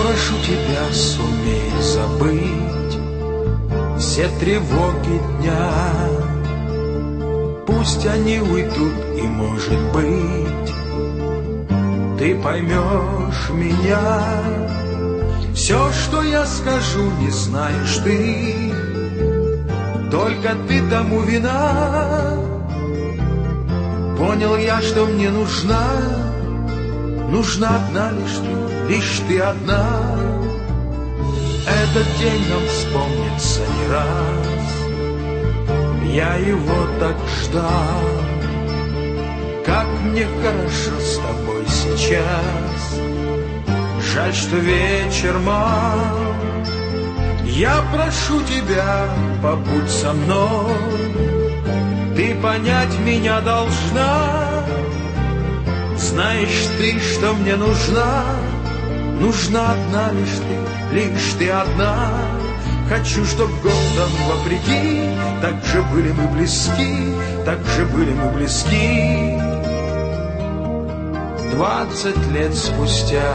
прошу тебя, сумей забыть все тревоги дня. Пусть они уйдут, и, может быть, ты поймешь меня. Все, что я скажу, не знаешь ты, только ты тому вина. Понял я, что мне нужна одна лишь ты одна. Этот день нам вспомнится не раз, я его так ждал. Как мне хорошо с тобой сейчас, жаль, что вечер мал. Я прошу тебя, побудь со мной, ты понять меня должна. Знаешь ты, что мне нужна одна лишь ты одна. Хочу, чтоб годом вопреки так же были мы близки, 20 лет спустя.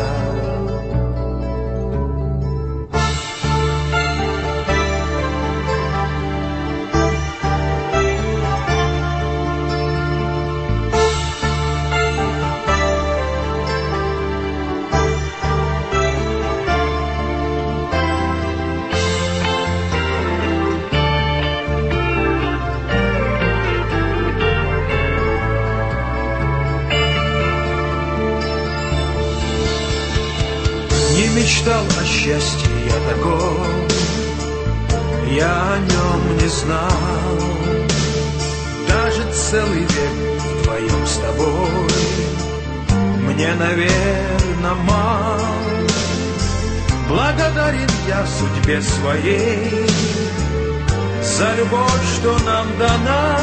Не мечтал о счастье я таком, я о нем не знал. Даже целый век вдвоем с тобой мне, наверно, мал. Благодарен я судьбе своей за любовь, что нам дана.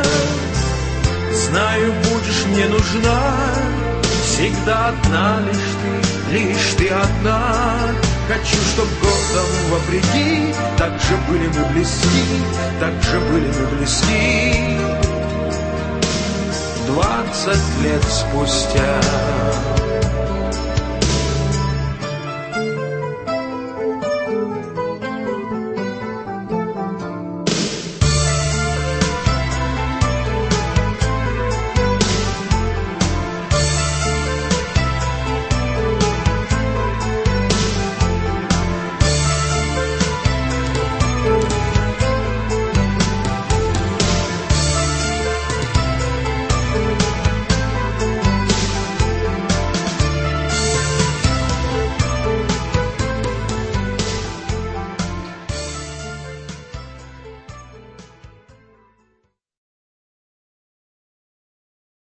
Знаю, будешь мне нужна всегда одна лишь ты одна. Хочу, чтоб годом вопреки так же были мы близки, 20 лет спустя.